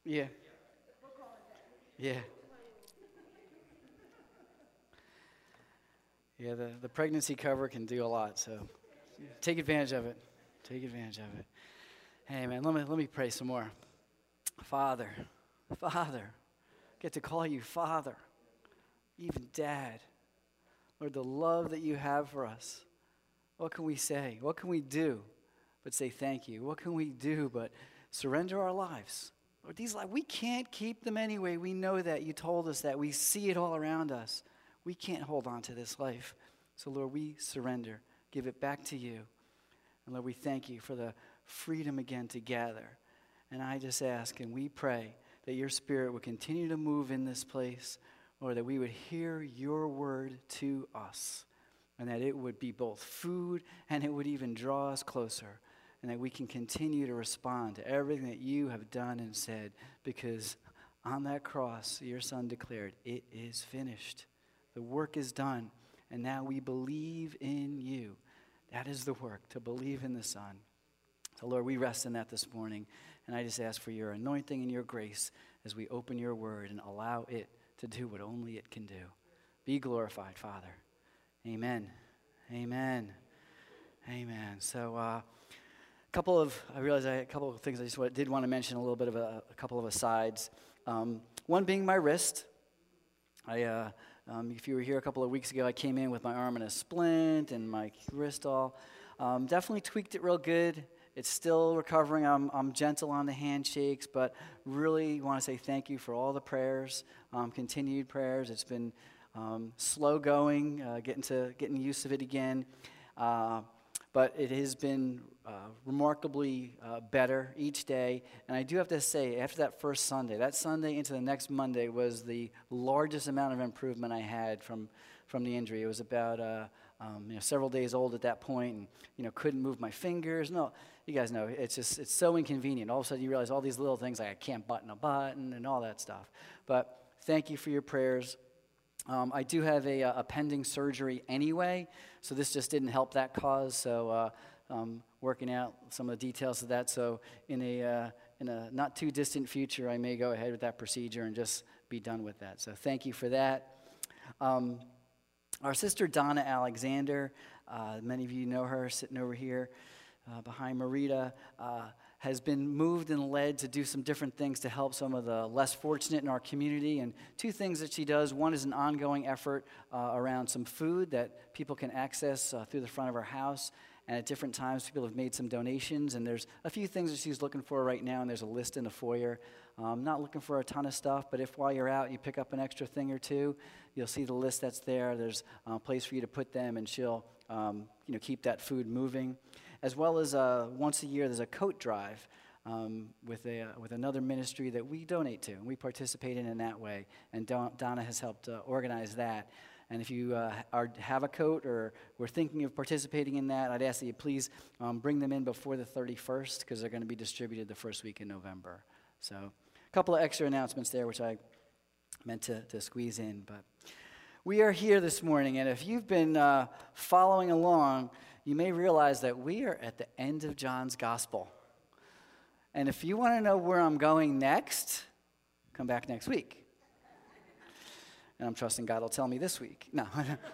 Yeah. Yeah. Yeah, the pregnancy cover can do a lot, so take advantage of it. Take advantage of it. Hey man, let me pray some more. Father, Father, get to call you Father, even Dad. Lord, the love that you have for us. What can we say? What can we do but say thank you? What can we do but surrender our lives? Lord, these lives, we can't keep them anyway. We know that. You told us that. We see it all around us. We can't hold on to this life. So, Lord, we surrender. Give it back to you. And, Lord, we thank you for the freedom again to gather. And I just ask and we pray that your Spirit would continue to move in this place, or that we would hear your word to us, and that it would be both food and it would even draw us closer, and that we can continue to respond to everything that you have done and said, because on that cross, your Son declared, it is finished. The work is done, and now we believe in you. That is the work, to believe in the Son. So, Lord, we rest in that this morning, and I just ask for your anointing and your grace as we open your word and allow it to do what only it can do. Be glorified, Father. Amen. Amen. Amen. So, I realized I had a couple of things I just did want to mention, a little bit of a couple of asides. One being my wrist. If you were here a couple of weeks ago, I came in with my arm in a splint and my wrist all. Definitely tweaked it real good. It's still recovering. I'm gentle on the handshakes, but really want to say thank you for all the prayers, continued prayers. It's been slow going, getting used to it again, but it has been remarkably better each day. And I do have to say, after that first Sunday, that Sunday into the next Monday was the largest amount of improvement I had from the injury. It was about several days old at that point, and couldn't move my fingers. No, you guys know it's so inconvenient. All of a sudden you realize all these little things, like I can't button a button and all that stuff. But thank you for your prayers. I do have a pending surgery anyway, so this just didn't help that cause. So working out some of the details of that. So in a not too distant future, I may go ahead with that procedure and just be done with that. So thank you for that. Our sister Donna Alexander, many of you know her, sitting over here behind Marita, has been moved and led to do some different things to help some of the less fortunate in our community. And two things that she does. One is an ongoing effort around some food that people can access through the front of her house. And at different times, people have made some donations. And there's a few things that she's looking for right now, and there's a list in the foyer. Not looking for a ton of stuff, but if while you're out you pick up an extra thing or two, you'll see the list that's there. There's a place for you to put them, and she'll keep that food moving. As well as once a year, there's a coat drive with another ministry that we donate to, and we participate in that way. And Donna has helped organize that. And if you have a coat or were thinking of participating in that, I'd ask that you please bring them in before the 31st, because they're going to be distributed the first week in November. So a couple of extra announcements there, which I meant to squeeze in. But we are here this morning, and if you've been following along, you may realize that we are at the end of John's Gospel. And if you want to know where I'm going next, come back next week. And I'm trusting God will tell me this week. No.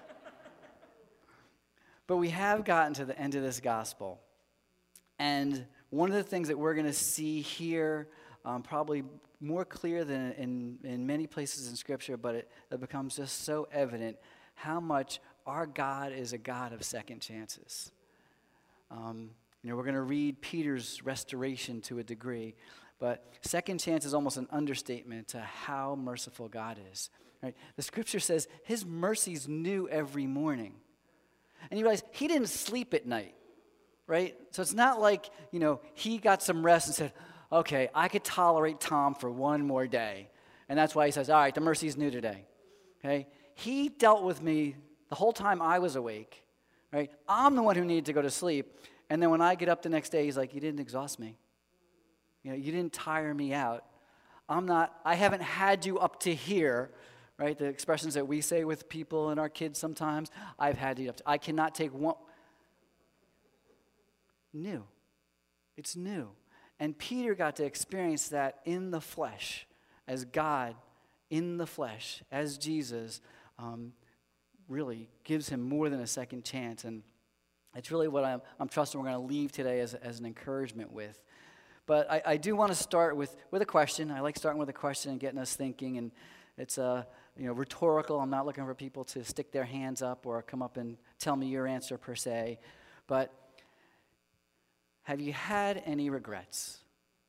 But we have gotten to the end of this gospel. And one of the things that we're going to see here, probably more clear than in many places in Scripture, but it becomes just so evident how much our God is a God of second chances. We're going to read Peter's restoration to a degree, but second chance is almost an understatement to how merciful God is. Right? The Scripture says his mercies new every morning. And you realize he didn't sleep at night, right? So it's not like, he got some rest and said, okay, I could tolerate Tom for one more day. And that's why he says, all right, the mercy's new today. Okay? He dealt with me the whole time I was awake, right? I'm the one who needed to go to sleep. And then when I get up the next day, he's like, you didn't exhaust me. You didn't tire me out. I haven't had you up to here, right? The expressions that we say with people and our kids sometimes, I've had you up to, I cannot take one. New. It's new. And Peter got to experience that in the flesh, as God in the flesh, as Jesus, really gives him more than a second chance. And it's really what I'm trusting we're going to leave today as an encouragement with. But I do want to start with a question. I like starting with a question and getting us thinking. And it's rhetorical. I'm not looking for people to stick their hands up or come up and tell me your answer per se. But have you had any regrets?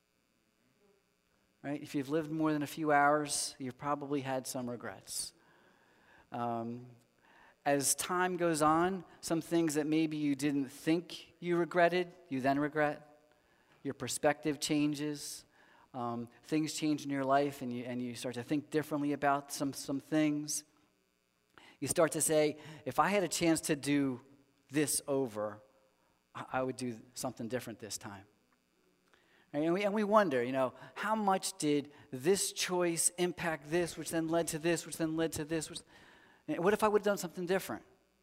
Right? If you've lived more than a few hours, you've probably had some regrets. As time goes on, some things that maybe you didn't think you regretted, you then regret. Your perspective changes. Things change in your life, and you start to think differently about some things. You start to say, if I had a chance to do this over, I would do something different this time. And we wonder, how much did this choice impact this, which then led to this, which then led to this? What if I would have done something different?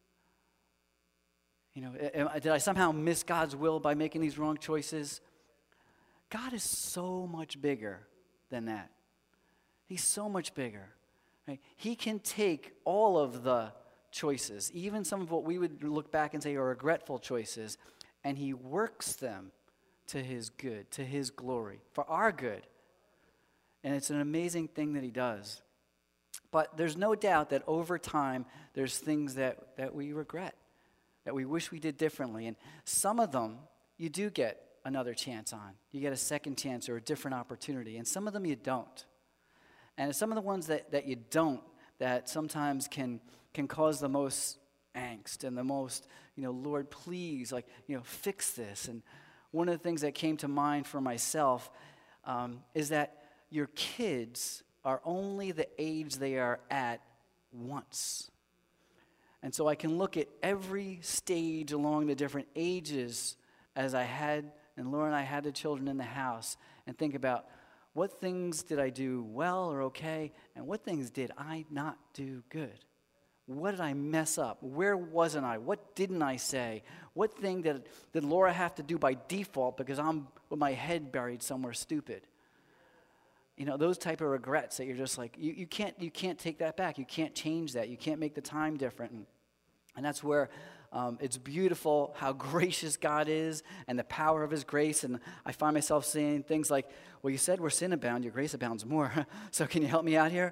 Did I somehow miss God's will by making these wrong choices? God is so much bigger than that. He's so much bigger. Right? He can take all of the choices, even some of what we would look back and say are regretful choices, and he works them to his good, to his glory, for our good. And it's an amazing thing that he does. But there's no doubt that over time, there's things that we regret, that we wish we did differently. And some of them, you do get another chance on. You get a second chance or a different opportunity. And some of them you don't. And some of the ones that you don't, that sometimes can cause the most angst and the most, Lord, please, fix this. And one of the things that came to mind for myself is that your kids are only the age they are at once. And so I can look at every stage along the different ages as I had, and Laura and I had the children in the house, and think about what things did I do well or okay, and what things did I not do good? What did I mess up? Where wasn't I? What didn't I say? What thing did Laura have to do by default because I'm with my head buried somewhere stupid? Those type of regrets that you're just like, you can't take that back. You can't change that. You can't make the time different. And that's where it's beautiful how gracious God is and the power of his grace. And I find myself saying things like, well, you said we're sin abound, your grace abounds more. So can you help me out here?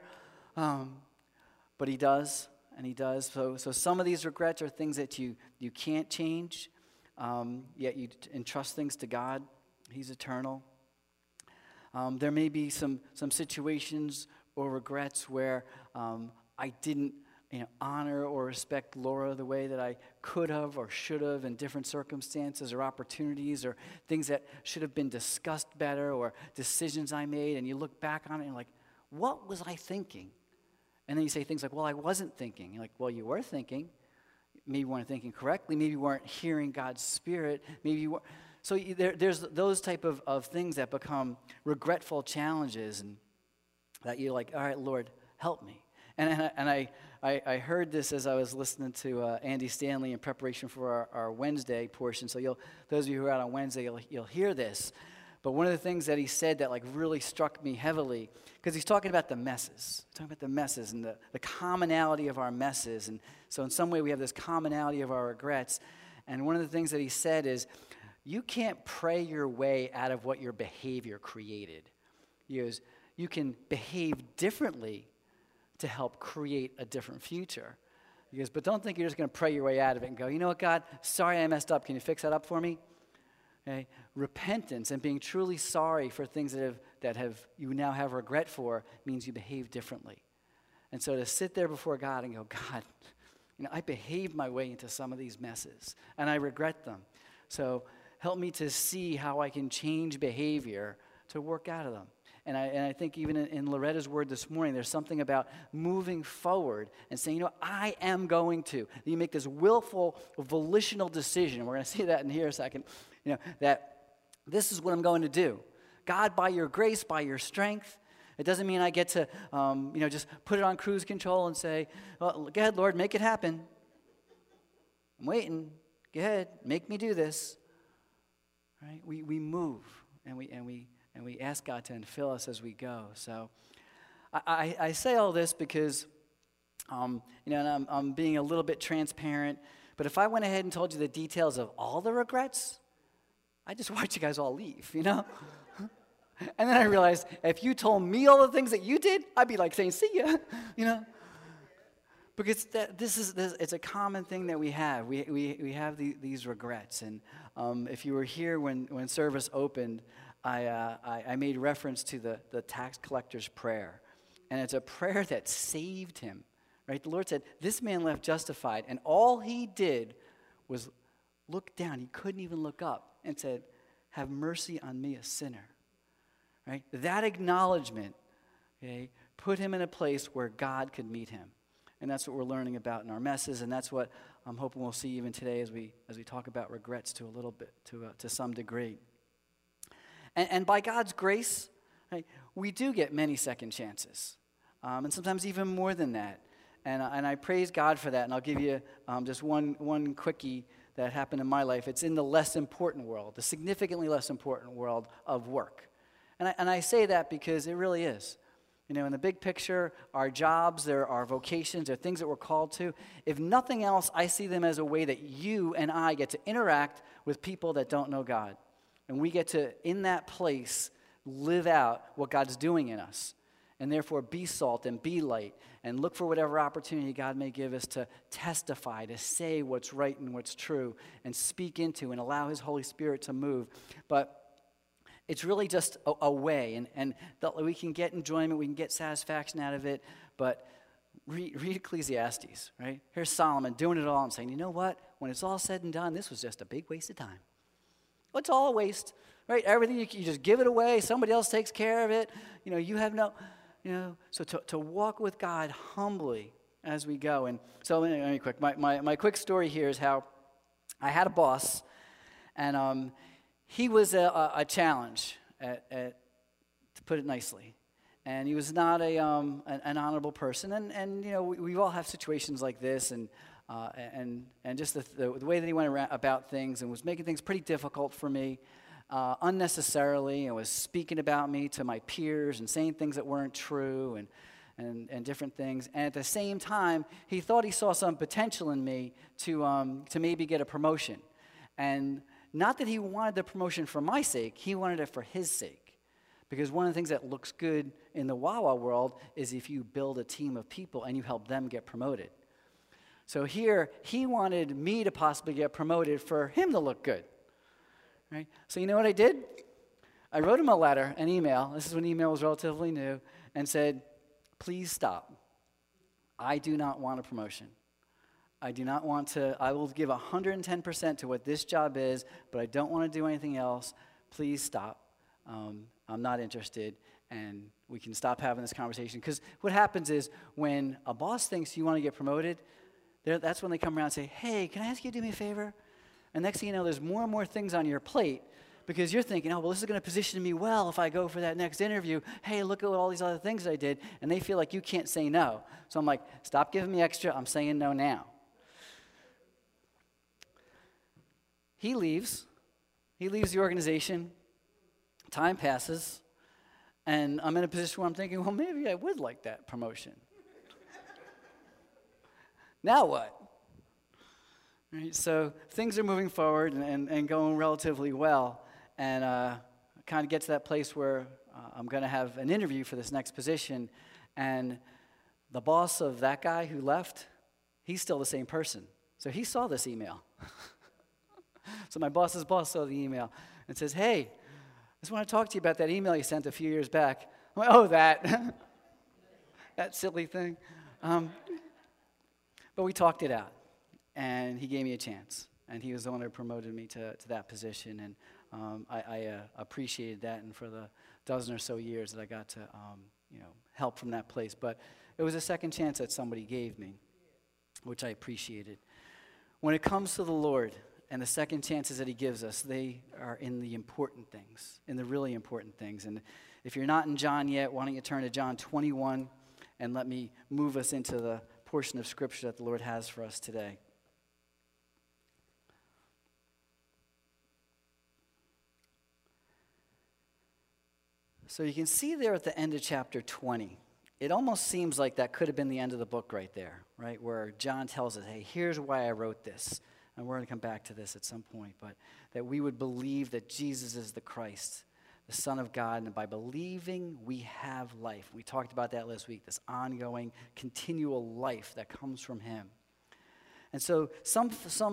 But he does. And he does. So some of these regrets are things that you can't change, yet you entrust things to God. He's eternal. There may be some situations or regrets where I didn't honor or respect Laura the way that I could have or should have in different circumstances or opportunities or things that should have been discussed better or decisions I made. And you look back on it and you're like, what was I thinking? And then you say things like, well, I wasn't thinking. You're like, well, you were thinking. Maybe you weren't thinking correctly. Maybe you weren't hearing God's Spirit. Maybe you weren't. So there's those type of things that become regretful challenges, and that you're like, all right, Lord, help me. And I heard this as I was listening to Andy Stanley in preparation for our Wednesday portion. So those of you who are out on Wednesday, you'll hear this. But one of the things that he said that really struck me heavily, because he's talking about the messes. He's talking about the messes and the commonality of our messes. And so in some way we have this commonality of our regrets. And one of the things that he said is, you can't pray your way out of what your behavior created. He goes, you can behave differently to help create a different future. He goes, but don't think you're just going to pray your way out of it and go, you know what, God, sorry I messed up. Can you fix that up for me? Okay? Repentance and being truly sorry for things that you now have regret for means you behave differently. And so to sit there before God and go, God, I behaved my way into some of these messes, and I regret them. So help me to see how I can change behavior to work out of them. And I think even in Loretta's word this morning, there's something about moving forward and saying, I am going to. You make this willful, volitional decision. We're going to see that in here a second. That this is what I'm going to do. God, by your grace, by your strength. It doesn't mean I get to, just put it on cruise control and say, well, go ahead, Lord, make it happen. I'm waiting. Go ahead, make me do this. Right? We move. we ask God to infill us as we go. So I say all this because, and I'm being a little bit transparent, but if I went ahead and told you the details of all the regrets, I'd just watch you guys all leave, And then I realized if you told me all the things that you did, I'd be like saying, see ya, Because it's a common thing that we have. We have these regrets. And if you were here when service opened, I made reference to the tax collector's prayer. And it's a prayer that saved him, right? The Lord said, this man left justified, and all he did was look down. He couldn't even look up and said, have mercy on me, a sinner. Right? That acknowledgement, put him in a place where God could meet him. And that's what we're learning about in our messes, and that's what I'm hoping we'll see even today as we talk about regrets to a little bit, to some degree. And by God's grace, right, we do get many second chances, and sometimes even more than that. And I praise God for that. And I'll give you just one quickie that happened in my life. It's in the less important world, the significantly less important world of work. And I say that because it really is. In the big picture, our jobs, our vocations, they're things that we're called to. If nothing else, I see them as a way that you and I get to interact with people that don't know God. And we get to, in that place, live out what God's doing in us. And therefore, be salt and be light and look for whatever opportunity God may give us to testify, to say what's right and what's true, and speak into and allow His Holy Spirit to move. But it's really just a way, and we can get enjoyment, we can get satisfaction out of it, but read Ecclesiastes, right? Here's Solomon doing it all and saying, you know what? When it's all said and done, this was just a big waste of time. Well, it's all a waste, right? Everything, you just give it away, somebody else takes care of it, you have no, so to walk with God humbly as we go. And so let me quick, my quick story here is how I had a boss, and he was a challenge, to put it nicely. And he was not an honorable person. And we all have situations like this, and just the way that he went about things and was making things pretty difficult for me unnecessarily, and was speaking about me to my peers and saying things that weren't true and different things. And at the same time, he thought he saw some potential in me to maybe get a promotion. And not that he wanted the promotion for my sake, he wanted it for his sake. Because one of the things that looks good in the Wawa world is if you build a team of people and you help them get promoted. So here, he wanted me to possibly get promoted for him to look good. Right? So you know what I did? I wrote him a letter, an email. This is when email was relatively new, and said, please stop. I do not want a promotion. I do not want to, I will give 110% to what this job is, but I don't want to do anything else. Please stop. I'm not interested, and we can stop having this conversation. Because what happens is when a boss thinks you want to get promoted, that's when they come around and say, hey, can I ask you to do me a favor? And next thing you know, there's more and more things on your plate because you're thinking, oh, well, this is going to position me well if I go for that next interview. Hey, look at all these other things I did. And they feel like you can't say no. So I'm like, stop giving me extra. I'm saying no now. He leaves the organization, time passes, and I'm in a position where I'm thinking, well, maybe I would like that promotion. Now what? Right, so things are moving forward and going relatively well, and I kind of get to that place where I'm going to have an interview for this next position, and the boss of that guy who left, he's still the same person. So he saw this email. So my boss's boss saw the email and says, hey, I just want to talk to you about that email you sent a few years back. I'm like, oh, that. That silly thing. But we talked it out, and he gave me a chance. And he was the one who promoted me to that position, and I appreciated that, and for the dozen or so years that I got to help from that place. But it was a second chance that somebody gave me, which I appreciated. When it comes to the Lord, and the second chances that He gives us, they are in the important things, in the really important things. And if you're not in John yet, why don't you turn to John 21 and let me move us into the portion of Scripture that the Lord has for us today. So you can see there at the end of chapter 20, it almost seems like that could have been the end of the book right there, right? Where John tells us, hey, here's why I wrote this. And we're going to come back to this at some point, but that we would believe that Jesus is the Christ, the Son of God, and by believing we have life. We talked about that last week, this ongoing, continual life that comes from him. And so some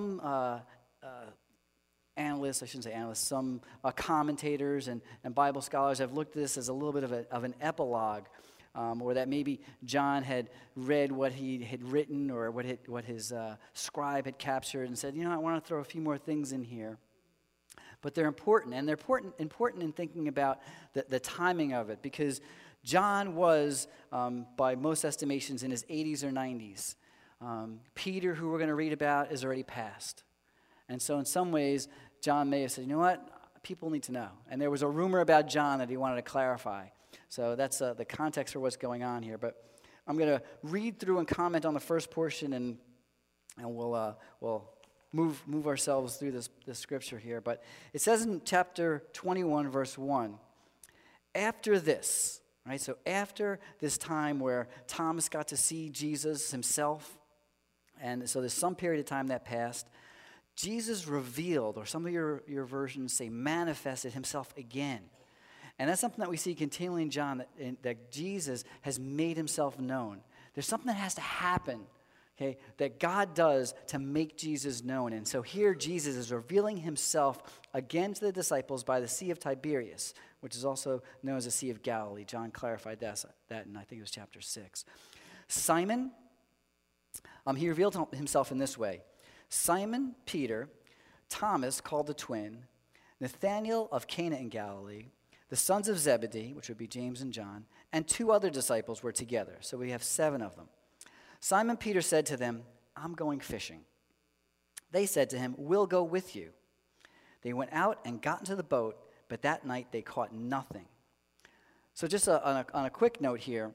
analysts, I shouldn't say analysts, some commentators and Bible scholars have looked at this as a little bit of an epilogue, or that maybe John had read what he had written or what his scribe had captured and said, I want to throw a few more things in here. But they're important, and they're important in thinking about the timing of it, because John was, by most estimations, in his 80s or 90s. Peter, who we're going to read about, is already passed. And so in some ways, John may have said, you know what, people need to know. And there was a rumor about John that he wanted to clarify. So that's the context for what's going on here. But I'm going to read through and comment on the first portion, and we'll move ourselves through this scripture here. But it says in chapter 21, verse 1, after this, right? So after this time where Thomas got to see Jesus himself, and so there's some period of time that passed, Jesus revealed, or some of your versions say manifested himself again. And that's something that we see continually in John, that Jesus has made himself known. There's something that has to happen, okay, that God does to make Jesus known. And so here Jesus is revealing himself again to the disciples by the Sea of Tiberias, which is also known as the Sea of Galilee. John clarified that in, I think it was chapter 6. Simon, he revealed himself in this way. Simon Peter, Thomas called the twin, Nathanael of Cana in Galilee, the sons of Zebedee, which would be James and John, and 2 other disciples were together. So we have 7 of them. Simon Peter said to them, I'm going fishing. They said to him, we'll go with you. They went out and got into the boat, but that night they caught nothing. So just on a quick note here,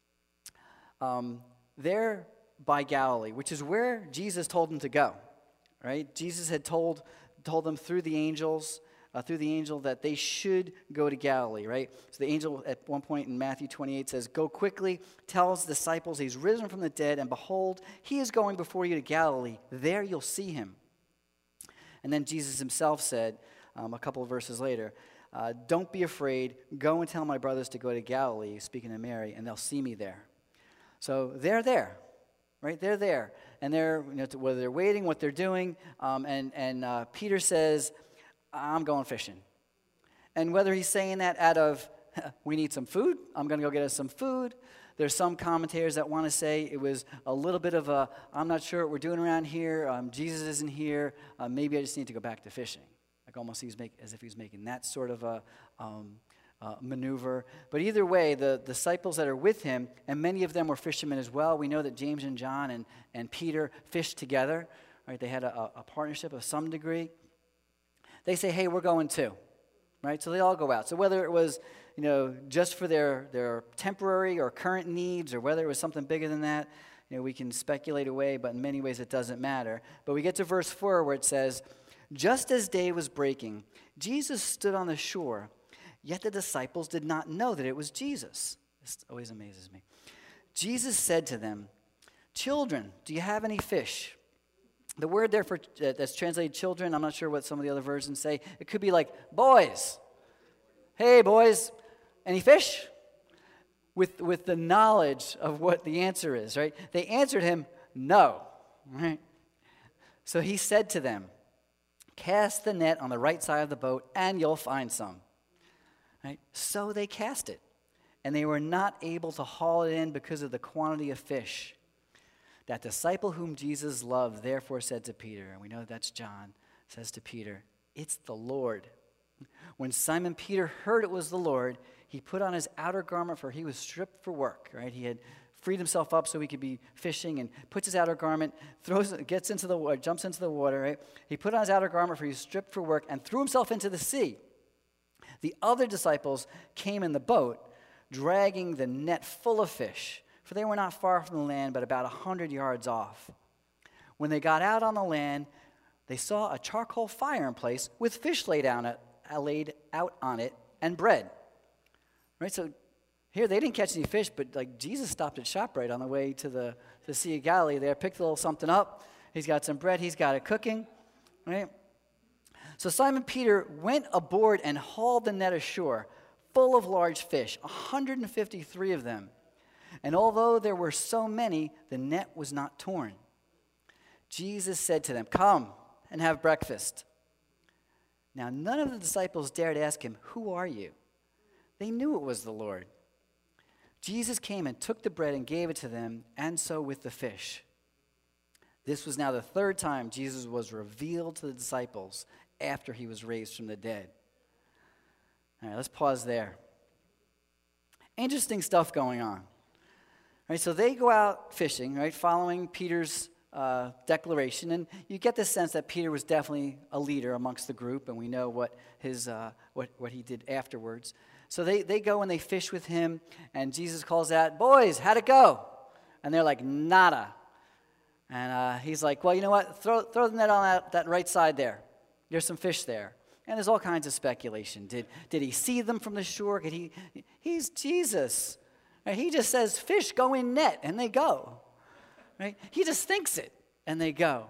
they're by Galilee, which is where Jesus told them to go, right? Jesus had told them through the angel that they should go to Galilee, right? So the angel at one point in Matthew 28 says, go quickly, tell his disciples he's risen from the dead, and behold, he is going before you to Galilee. There you'll see him. And then Jesus himself said, a couple of verses later, don't be afraid, go and tell my brothers to go to Galilee, speaking to Mary, and they'll see me there. So they're there, right? They're there. And they're, whether they're waiting, what they're doing, and Peter says, I'm going fishing. And whether he's saying that out of, we need some food, I'm going to go get us some food. There's some commentators that want to say it was a little bit of a, I'm not sure what we're doing around here, Jesus isn't here, maybe I just need to go back to fishing. Like almost as if he's making that sort of a maneuver. But either way, the disciples that are with him, and many of them were fishermen as well. We know that James and John and Peter fished together. Right? They had a partnership of some degree. They say, hey, we're going too, right? So they all go out. So whether it was, just for their temporary or current needs, or whether it was something bigger than that, we can speculate away, but in many ways it doesn't matter. But we get to verse 4 where it says, just as day was breaking, Jesus stood on the shore, yet the disciples did not know that it was Jesus. This always amazes me. Jesus said to them, children, do you have any fish? The word there that's translated children, I'm not sure what some of the other versions say. It could be like, boys. Hey, boys, any fish? With the knowledge of what the answer is, right? They answered him, no. Right? So he said to them, cast the net on the right side of the boat, and you'll find some. Right? So they cast it, and they were not able to haul it in because of the quantity of fish. That disciple whom Jesus loved therefore said to Peter, and we know that's John, says to Peter, it's the Lord. When Simon Peter heard it was the Lord, he put on his outer garment, for he was stripped for work, right? He had freed himself up so he could be fishing, and puts his outer garment, jumps into the water, right? He put on his outer garment, for he was stripped for work, and threw himself into the sea. The other disciples came in the boat, dragging the net full of fish, for they were not far from the land, but about 100 yards off. When they got out on the land, they saw a charcoal fire in place with fish laid out on it and bread. right? So here they didn't catch any fish, but like Jesus stopped at ShopRite on the way to the Sea of Galilee there, picked a little something up. He's got some bread. He's got it cooking, right? So Simon Peter went aboard and hauled the net ashore, full of large fish, 153 of them. And although there were so many, the net was not torn. Jesus said to them, "Come and have breakfast." Now none of the disciples dared ask him, "Who are you?" They knew it was the Lord. Jesus came and took the bread and gave it to them, and so with the fish. This was now the third time Jesus was revealed to the disciples after he was raised from the dead. All right, let's pause there. Interesting stuff going on. All right, so they go out fishing, right, following Peter's declaration, and you get the sense that Peter was definitely a leader amongst the group, and we know what his what he did afterwards. So they go and they fish with him, and Jesus calls out, "Boys, how'd it go?" And they're like, "Nada." And he's like, "Well, you know what? Throw the net on that right side there. There's some fish there." And there's all kinds of speculation. Did he see them from the shore? He's Jesus. Right? He just says, "Fish, go in net," and they go. Right? He just thinks it, and they go.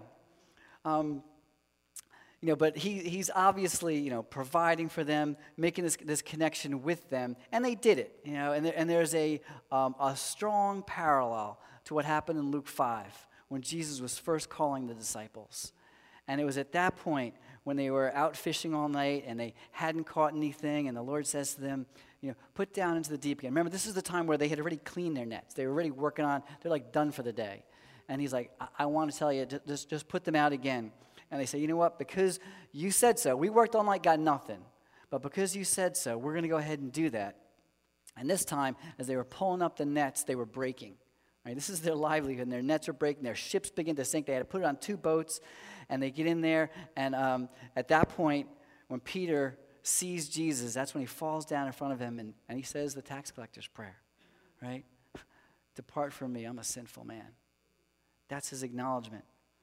But he's obviously, providing for them, making this connection with them, and they did it. And there's a strong parallel to what happened in Luke 5 when Jesus was first calling the disciples. And it was at that point when they were out fishing all night and they hadn't caught anything, and the Lord says to them, put down into the deep again. Remember, this is the time where they had already cleaned their nets. They were already working on, they're like done for the day. And he's like, I want to tell you, just put them out again. And they say, "You know what? Because you said so. We worked all night, got nothing. But because you said so, we're going to go ahead and do that." And this time, as they were pulling up the nets, they were breaking. Right? This is their livelihood, and their nets are breaking. Their ships begin to sink. They had to put it on 2 boats, and they get in there. And at that point, when Peter sees Jesus, that's when he falls down in front of him, and he says the tax collector's prayer. Right? "Depart from me, I'm a sinful man." That's his acknowledgement.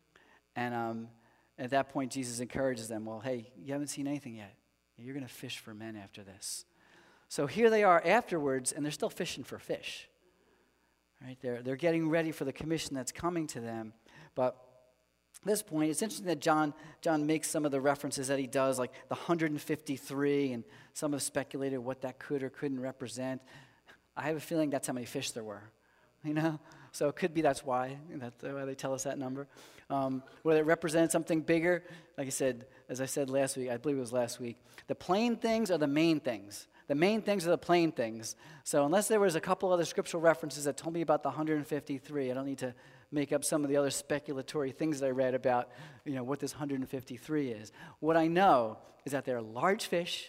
And at that point, Jesus encourages them, "Well, hey, you haven't seen anything yet. You're going to fish for men after this." So here they are afterwards, and they're still fishing for fish. Right? They're getting ready for the commission that's coming to them. But at this point, it's interesting that John makes some of the references that he does, like the 153, and some have speculated what that could or couldn't represent. I have a feeling that's how many fish there were. So it could be that's why they tell us that number. Whether it represented something bigger, like I said, as I said last week, I believe it was last week, the plain things are the main things. The main things are the plain things. So unless there was a couple other scriptural references that told me about the 153, I don't need to make up some of the other speculatory things that I read about, what this 153 is. What I know is that there are large fish,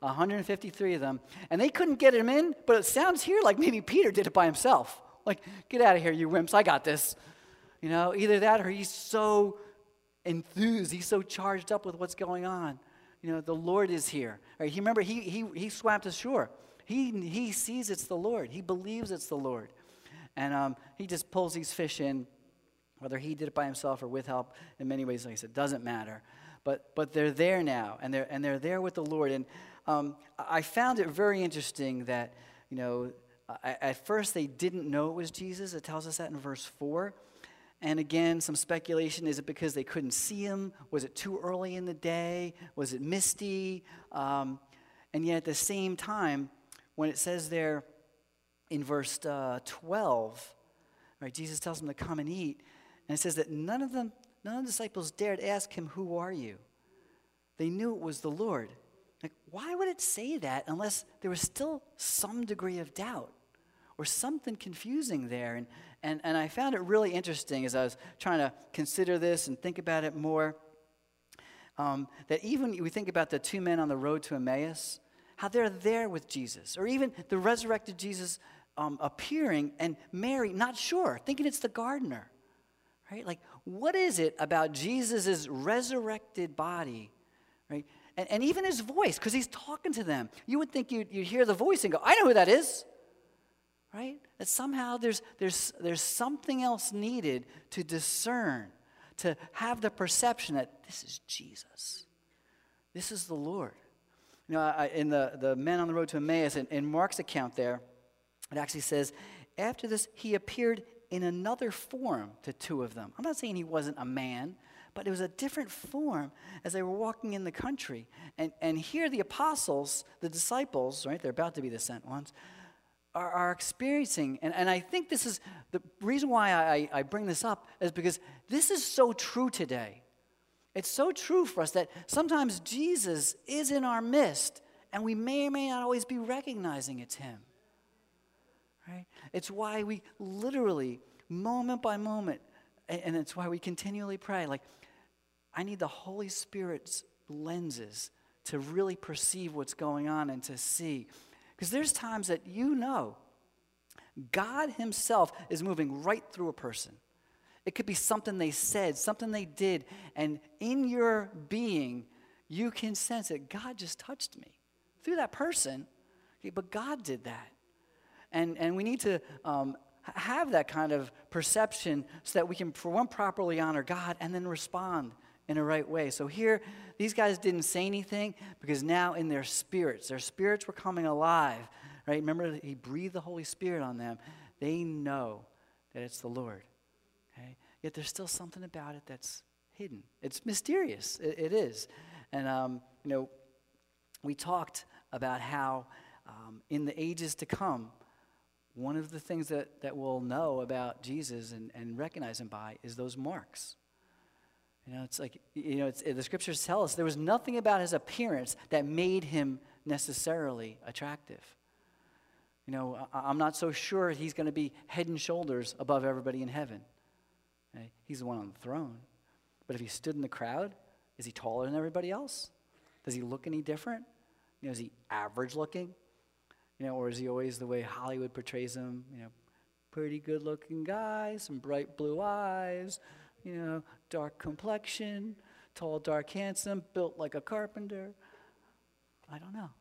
153 of them, and they couldn't get him in, but it sounds here like maybe Peter did it by himself. Like, "Get out of here, you wimps, I got this." Either that or he's so enthused, he's so charged up with what's going on. The Lord is here. Right? He swam to shore. He sees it's the Lord. He believes it's the Lord. And he just pulls these fish in, whether he did it by himself or with help. In many ways, like I said, doesn't matter. But they're there now, and they're there with the Lord. And I found it very interesting that, at first they didn't know it was Jesus. It tells us that in verse 4. And again, some speculation. Is it because they couldn't see him? Was it too early in the day? Was it misty? And yet at the same time, when it says there in verse 12, right, Jesus tells them to come and eat. And it says that none of the disciples dared ask him, "Who are you?" They knew it was the Lord. Like, why would it say that unless there was still some degree of doubt or something confusing there? And I found it really interesting as I was trying to consider this and think about it more, that even we think about the 2 men on the road to Emmaus, how they're there with Jesus, or even the resurrected Jesus appearing, and Mary not sure, thinking it's the gardener. Right? Like, what is it about Jesus' resurrected body, right? And even his voice, because he's talking to them. You would think you'd hear the voice and go, "I know who that is." Right? That somehow there's something else needed to discern, to have the perception that this is Jesus. This is the Lord. In the men on the road to Emmaus, in Mark's account there, it actually says, after this, he appeared in another form to two of them. I'm not saying he wasn't a man, but it was a different form as they were walking in the country. And here the apostles, the disciples, right, they're about to be the sent ones, are experiencing, and I think this is, the reason why I bring this up is because this is so true today. It's so true for us that sometimes Jesus is in our midst, and we may or may not always be recognizing it's him. Right? It's why we literally, moment by moment, and it's why we continually pray, like, I need the Holy Spirit's lenses to really perceive what's going on and to see. Because there's times that God himself is moving right through a person. It could be something they said, something they did, and in your being, you can sense that God just touched me through that person, but God did that. And we need to have that kind of perception so that we can, for one, properly honor God and then respond in a right way. So here, these guys didn't say anything because now in their spirits were coming alive, right? Remember, he breathed the Holy Spirit on them. They know that it's the Lord, okay? Yet there's still something about it that's hidden. It's mysterious. It is. And, we talked about how in the ages to come, one of the things that we'll know about Jesus and recognize him by is those marks. It's like, the scriptures tell us there was nothing about his appearance that made him necessarily attractive. I'm not so sure he's going to be head and shoulders above everybody in heaven. Okay? He's the one on the throne. But if he stood in the crowd, is he taller than everybody else? Does he look any different? Is he average looking? Or is he always the way Hollywood portrays him? Pretty good looking guy, some bright blue eyes, dark complexion, tall, dark, handsome, built like a carpenter. I don't know.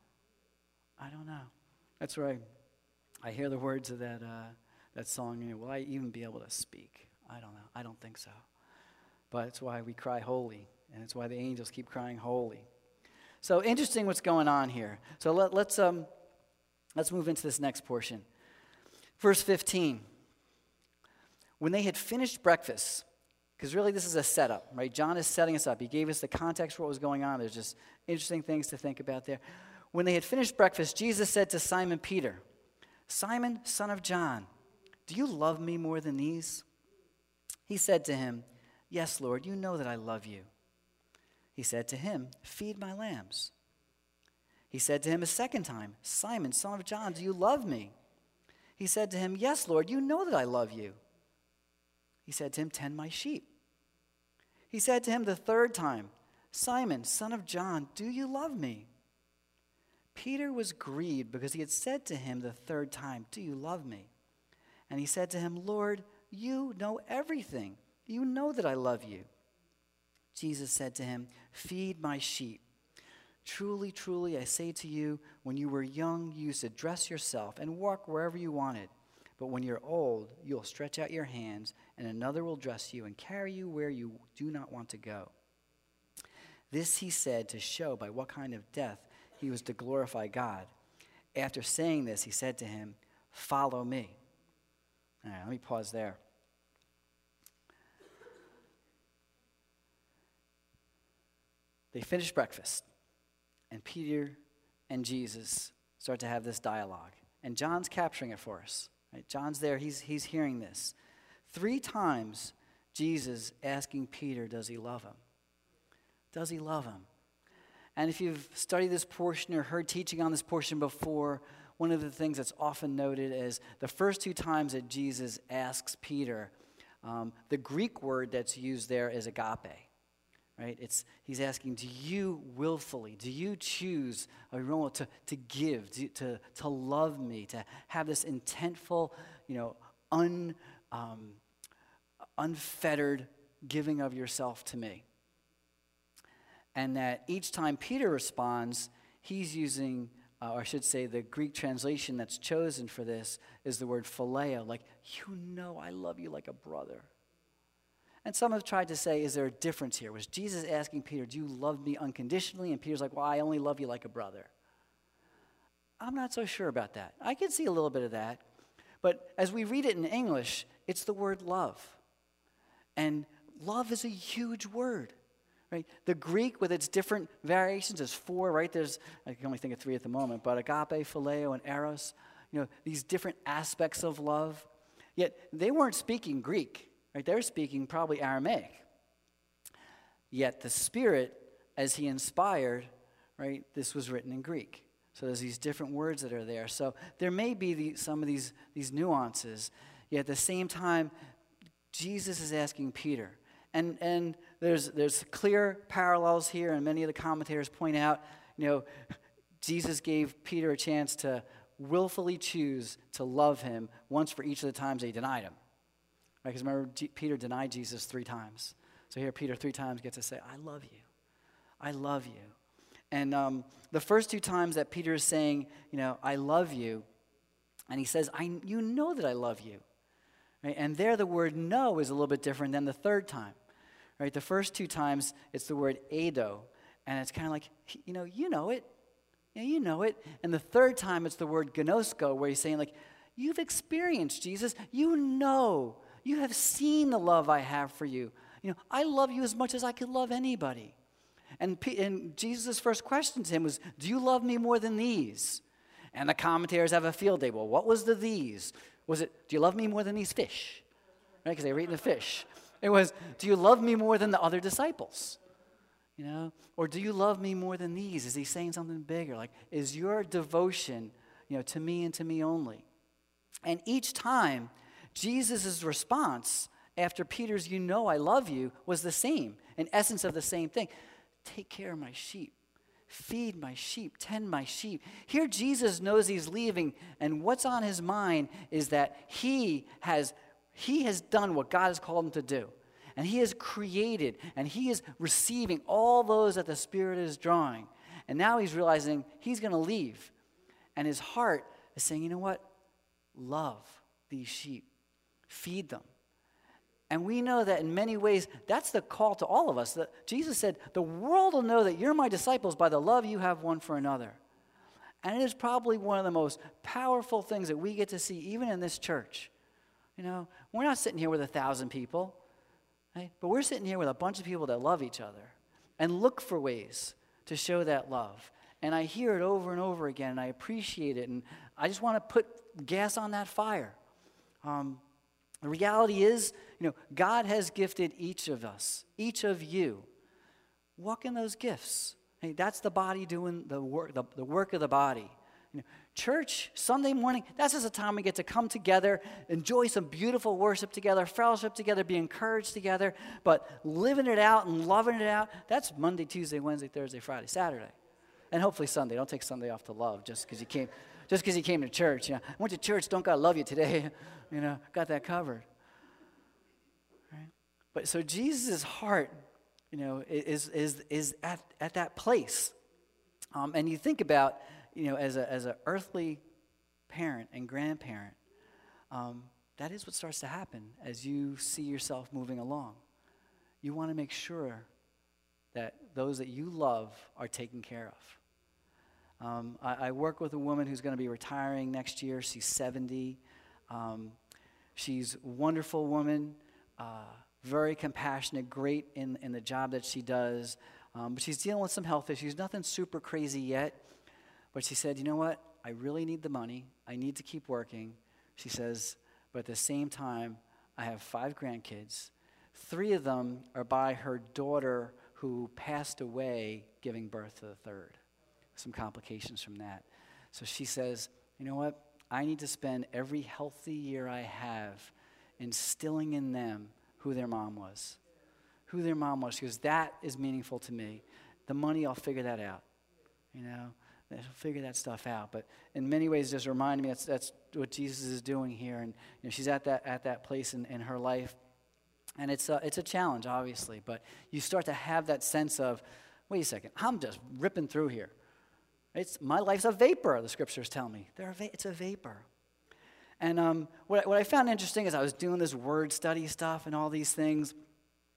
That's right. I hear the words of that song, will I even be able to speak? I don't know. I don't think so. But it's why we cry holy, and it's why the angels keep crying holy. So interesting what's going on here. So let's move into this next portion. Verse 15. When they had finished breakfast, because really this is a setup, right? John is setting us up. He gave us the context for what was going on. There's just interesting things to think about there. When they had finished breakfast, Jesus said to Simon Peter, "Simon, son of John, do you love me more than these?" He said to him, "Yes, Lord, you know that I love you." He said to him, "Feed my lambs." He said to him a second time, "Simon, son of John, do you love me?" He said to him, "Yes, Lord, you know that I love you." He said to him, "Tend my sheep." He said to him the third time, "Simon, son of John, do you love me?" Peter was grieved because he had said to him the third time, "Do you love me?" And he said to him, "Lord, you know everything. You know that I love you." Jesus said to him, "Feed my sheep. Truly, truly, I say to you, when you were young, you used to dress yourself and walk wherever you wanted. But when you're old, you'll stretch out your hands, and another will dress you and carry you where you do not want to go." This he said to show by what kind of death he was to glorify God. After saying this, he said to him, "Follow me." All right, let me pause there. They finished breakfast, and Peter and Jesus start to have this dialogue. And John's capturing it for us. Right? John's there. He's hearing this. 3 times, Jesus asking Peter, does he love him? Does he love him? And if you've studied this portion or heard teaching on this portion before, one of the things that's often noted is the first 2 times that Jesus asks Peter, the Greek word that's used there is agape. Right? He's asking, do you willfully, do you choose to give, to love me, to have this intentful, unfettered giving of yourself to me? And that each time Peter responds, he's using, or I should say the Greek translation that's chosen for this is the word phileo, like, I love you like a brother. And some have tried to say, is there a difference here? Was Jesus asking Peter, do you love me unconditionally? And Peter's like, well, I only love you like a brother. I'm not so sure about that. I can see a little bit of that. But as we read it in English, it's the word love. And love is a huge word, right? The Greek, with its different variations, is 4, right? I can only think of 3 at the moment, but agape, phileo, and eros, these different aspects of love. Yet they weren't speaking Greek, right? They were speaking probably Aramaic. Yet the Spirit, as he inspired, right, this was written in Greek. So there's these different words that are there. So there may be some of these nuances. Yet at the same time, Jesus is asking Peter. And there's clear parallels here, and many of the commentators point out, Jesus gave Peter a chance to willfully choose to love him once for each of the times he denied him. Right? Because remember, Peter denied Jesus 3 times. So here Peter 3 times gets to say, I love you. I love you. And the first 2 times that Peter is saying, I love you, and he says, you know that I love you. Right? And there the word know is a little bit different than the 3rd time. Right? The first 2 times, it's the word eido, and it's kind of like, you know it. Yeah, you know it. And the 3rd time, it's the word gnosko, where he's saying, like, you've experienced Jesus. You know. You have seen the love I have for you. I love you as much as I could love anybody. And Jesus' first question to him was, do you love me more than these? And the commentators have a field day. Well, what was the these? Was it, do you love me more than these fish? Right, because they were eating the fish. It was, do you love me more than the other disciples? Or do you love me more than these? Is he saying something bigger? Like, is your devotion, to me and to me only? And each time, Jesus' response after Peter's, I love you, was the same, in essence of the same thing. Take care of my sheep. Feed my sheep. Tend my sheep. Here Jesus knows he's leaving, and what's on his mind is that he has done what God has called him to do. And he has created, and he is receiving all those that the Spirit is drawing. And now he's realizing he's going to leave. And his heart is saying, you know what? Love these sheep. Feed them. And we know that in many ways, that's the call to all of us. Jesus said, the world will know that you're my disciples by the love you have one for another. And it is probably one of the most powerful things that we get to see even in this church. We're not sitting here with 1,000 people, right? But we're sitting here with a bunch of people that love each other and look for ways to show that love. And I hear it over and over again, and I appreciate it, and I just want to put gas on that fire. The reality is, God has gifted each of us, each of you. Walk in those gifts. Hey, that's the body doing the work of the body. Church, Sunday morning, that's just a time we get to come together, enjoy some beautiful worship together, fellowship together, be encouraged together, but living it out and loving it out, that's Monday, Tuesday, Wednesday, Thursday, Friday, Saturday. And hopefully Sunday. Don't take Sunday off to love just because you came to church. I went to church, don't God love you today. Got that covered. Right? But so Jesus' heart, is at that place. And you think about, as an earthly parent and grandparent, that is what starts to happen as you see yourself moving along. You want to make sure that those that you love are taken care of. I work with a woman who's going to be retiring next year. She's 70. She's a wonderful woman, very compassionate, great in the job that she does. But she's dealing with some health issues, nothing super crazy yet. But she said, you know what? I really need the money. I need to keep working. She says, but at the same time, I have 5 grandkids. 3 of them are by her daughter who passed away giving birth to the 3rd. Some complications from that. So she says, you know what? I need to spend every healthy year I have instilling in them who their mom was. Who their mom was. She goes, that is meaningful to me. The money, I'll figure that out. I'll figure that stuff out. But in many ways, just reminding me that's what Jesus is doing here. And she's at that place in her life. And it's a challenge, obviously. But you start to have that sense of, wait a second, I'm just ripping through here. My life's a vapor, the scriptures tell me. It's a vapor. And what I found interesting is I was doing this word study stuff and all these things.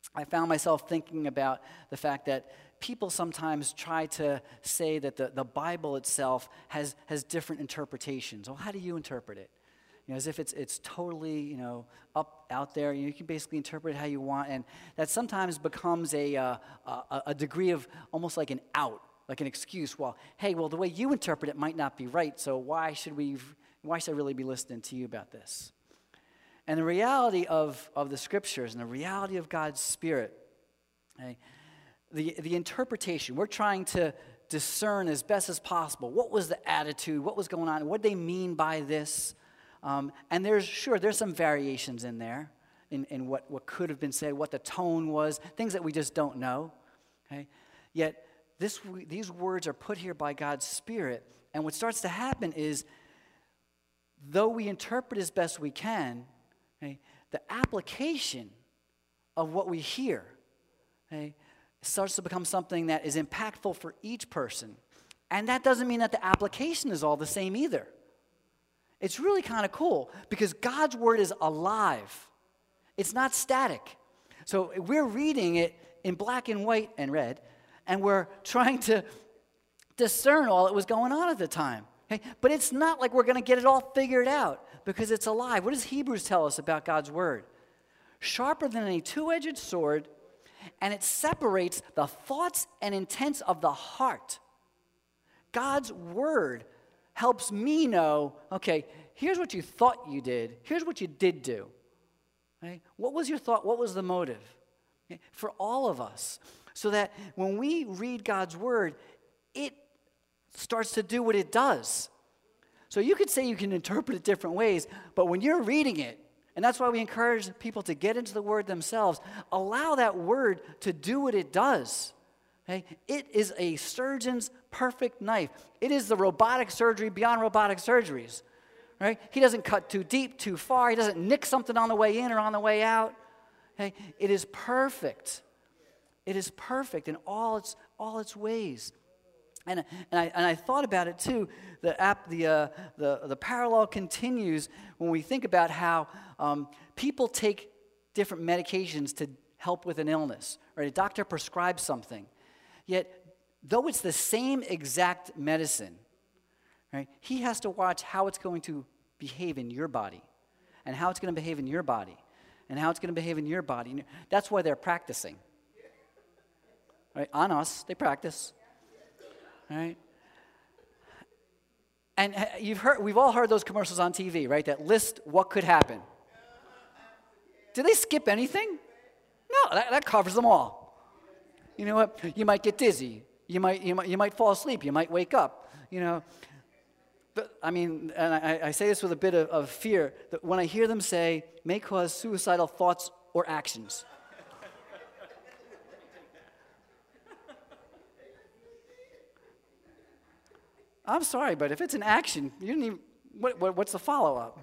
I found myself thinking about the fact that people sometimes try to say that the Bible itself has different interpretations. Well, how do you interpret it? As if it's totally, up out there. You can basically interpret it how you want, and that sometimes becomes a degree of almost like an out, like an excuse. Well, hey, the way you interpret it might not be right, so why should I really be listening to you about this? And the reality of the Scriptures and the reality of God's Spirit, okay, the interpretation, we're trying to discern as best as possible what was the attitude, what was going on, what did they mean by this. And there's some variations in there in what could have been said, what the tone was, things that we just don't know. Okay? Yet these words are put here by God's Spirit, and what starts to happen is, though we interpret as best we can, okay, the application of what we hear, okay, starts to become something that is impactful for each person. And that doesn't mean that the application is all the same either. It's really kind of cool because God's word is alive. It's not static. So we're reading it in black and white and red, and we're trying to discern all that was going on at the time. Okay? But it's not like we're going to get it all figured out because it's alive. What does Hebrews tell us about God's word? Sharper than any two-edged sword, and it separates the thoughts and intents of the heart. God's word helps me know, okay, here's what you thought you did. Here's what you did do. Okay? What was your thought? What was the motive? Okay? For all of us. So that when we read God's word, it starts to do what it does. So you could say you can interpret it different ways, but when you're reading it, and that's why we encourage people to get into the word themselves, allow that word to do what it does. Okay? It is a surgeon's perfect knife. It is the robotic surgery beyond robotic surgeries. Right? He doesn't cut too deep, too far. He doesn't nick something on the way in or on the way out. Okay? It is perfect. It is perfect in all its ways. And I thought about it too. The parallel continues when we think about how people take different medications to help with an illness. Right? A doctor prescribes something. Yet, though it's the same exact medicine, right, he has to watch how it's going to behave in your body, and how it's going to behave in your body, and how it's going to behave in your body. That's why they're practicing. Right? On us, they practice. Right? And we've all heard those commercials on TV, right? That list what could happen. Do they skip anything? No, that covers them all. You know what? You might get dizzy. You might fall asleep. You might wake up. But, and I say this with a bit of fear, that when I hear them say, may cause suicidal thoughts or actions. I'm sorry, but if it's an action, you didn't even, what's the follow-up?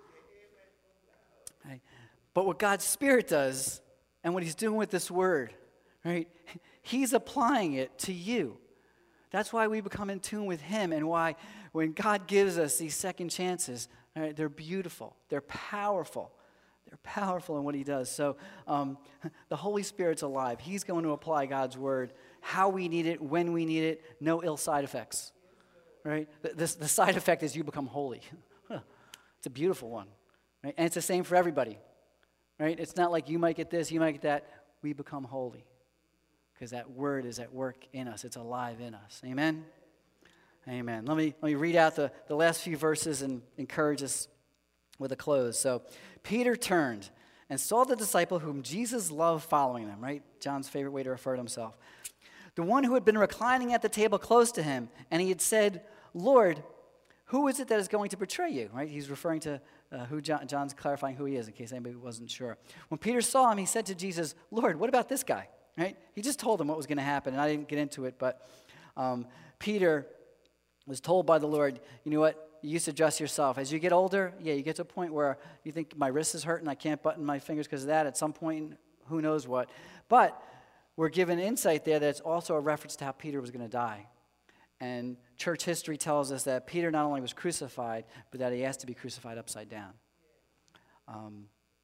Right? But what God's Spirit does, and what he's doing with this word, right? He's applying it to you. That's why we become in tune with him, and why when God gives us these second chances, right, they're beautiful. They're powerful. They're powerful in what he does. So the Holy Spirit's alive. He's going to apply God's word, how we need it, when we need it, no ill side effects. Right? The side effect is you become holy. It's a beautiful one. Right? And it's the same for everybody. Right? It's not like you might get this, you might get that. We become holy. Because that word is at work in us. It's alive in us. Amen? Amen. Let me read out the last few verses and encourage us with a close. So, Peter turned and saw the disciple whom Jesus loved following them. Right? John's favorite way to refer to himself. The one who had been reclining at the table close to him, and he had said, Lord, who is it that is going to betray you? Right? He's referring to who John's clarifying who he is, in case anybody wasn't sure. When Peter saw him, he said to Jesus, Lord, what about this guy? Right? He just told him what was going to happen, and I didn't get into it, but Peter was told by the Lord, you know what? You used to dress yourself. As you get older, you get to a point where you think my wrist is hurting, I can't button my fingers because of that. At some point, who knows what. But we're given insight there that it's also a reference to how Peter was going to die. And church history tells us that Peter not only was crucified, but that he has to be crucified upside down.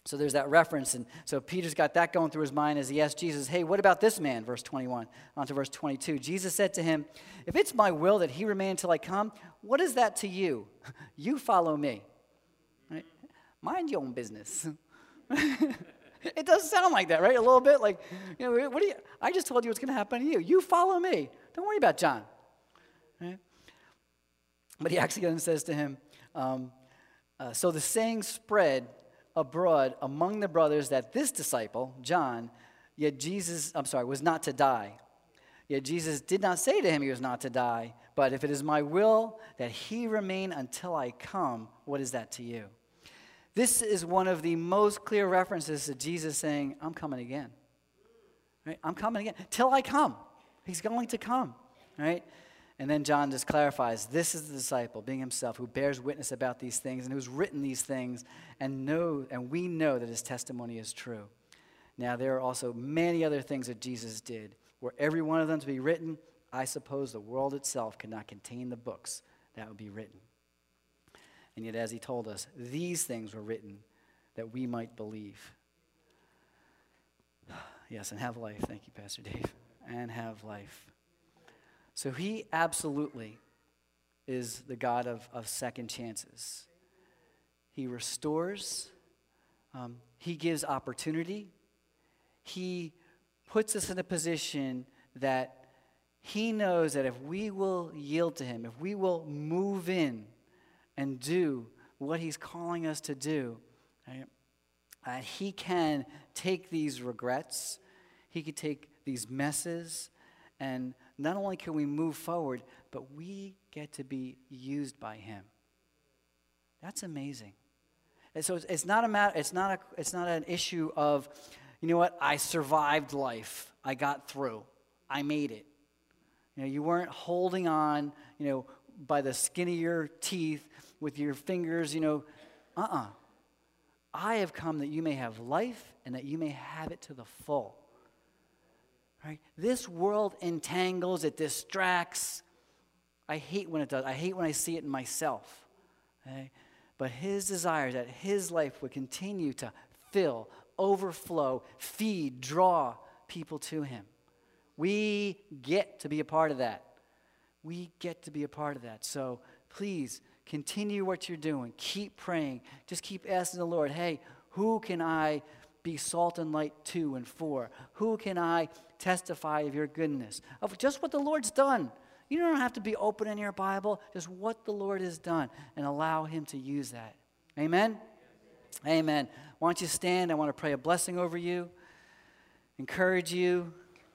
So there's that reference. And so Peter's got that going through his mind as he asks Jesus, hey, what about this man? Verse 21 on to verse 22. Jesus said to him, if it's my will that he remain until I come, what is that to you? You follow me. Right? Mind your own business. It does sound like that, right? A little bit like, I just told you what's going to happen to you. You follow me. Don't worry about John. Right? But he actually then says to him, so the saying spread abroad among the brothers that this disciple, John, was not to die. Yet Jesus did not say to him he was not to die, but if it is my will that he remain until I come, what is that to you? This is one of the most clear references to Jesus saying, I'm coming again. Right? I'm coming again. Till I come. He's going to come. Right? And then John just clarifies, this is the disciple, being himself, who bears witness about these things and who's written these things, and we know that his testimony is true. Now, there are also many other things that Jesus did. Were every one of them to be written, I suppose the world itself could not contain the books that would be written. And yet, as he told us, these things were written that we might believe. Yes, and have life. Thank you, Pastor Dave. And have life. So he absolutely is the God of second chances. He restores. He gives opportunity. He puts us in a position that he knows that if we will yield to him, if we will move in and do what he's calling us to do, right, he can take these regrets, he can take these messes, and not only can we move forward, but we get to be used by him. That's amazing. And so it's not an issue of, you know what, I survived life. I got through. I made it. You weren't holding on, by the skin of your teeth with your fingers, I have come that you may have life and that you may have it to the full. Right? This world entangles, it distracts. I hate when it does. I hate when I see it in myself. Okay? But his desire is that his life would continue to fill, overflow, feed, draw people to him. We get to be a part of that. We get to be a part of that. So please continue what you're doing. Keep praying. Just keep asking the Lord, hey, who can I be salt and light to and for? Who can I testify of your goodness? Of just what the Lord's done. You don't have to be open in your Bible. Just what the Lord has done and allow him to use that. Amen? Amen. Why don't you stand? I want to pray a blessing over you, encourage you,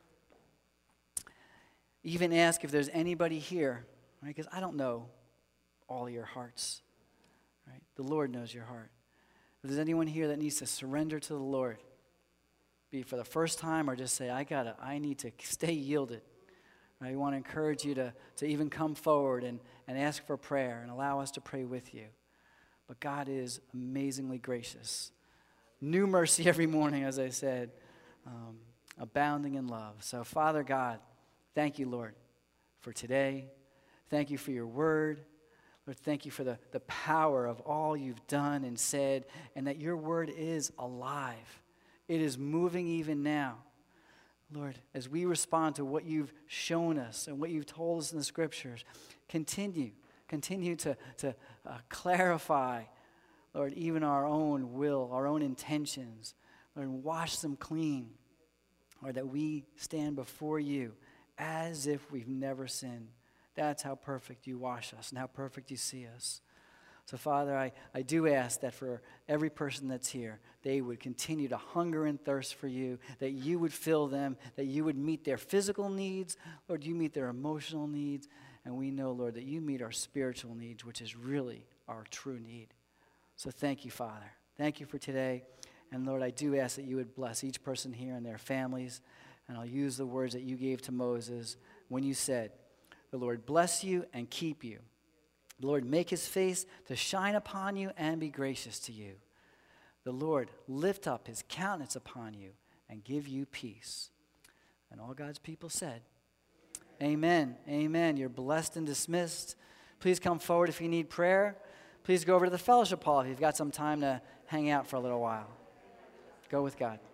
even ask if there's anybody here, right? Because I don't know all your hearts, right? The Lord knows your heart. If there's anyone here that needs to surrender to the Lord, be it for the first time or just say, I need to stay yielded. Right? We want to encourage you to even come forward and ask for prayer and allow us to pray with you. But God is amazingly gracious. New mercy every morning, as I said, abounding in love. So, Father God, thank you, Lord, for today. Thank you for your word. Lord, thank you for the power of all you've done and said, and that your word is alive. It is moving even now. Lord, as we respond to what you've shown us and what you've told us in the scriptures, continue to clarify, Lord, even our own will, our own intentions, Lord, and wash them clean, Lord, that we stand before you as if we've never sinned. That's how perfect you wash us and how perfect you see us. So, Father, I do ask that for every person that's here, they would continue to hunger and thirst for you, that you would fill them, that you would meet their physical needs, Lord, you meet their emotional needs, and we know, Lord, that you meet our spiritual needs, which is really our true need. So thank you, Father. Thank you for today. And, Lord, I do ask that you would bless each person here and their families, and I'll use the words that you gave to Moses when you said, the Lord bless you and keep you. The Lord make his face to shine upon you and be gracious to you. The Lord lift up his countenance upon you and give you peace. And all God's people said, amen. Amen. You're blessed and dismissed. Please come forward if you need prayer. Please go over to the fellowship hall if you've got some time to hang out for a little while. Go with God.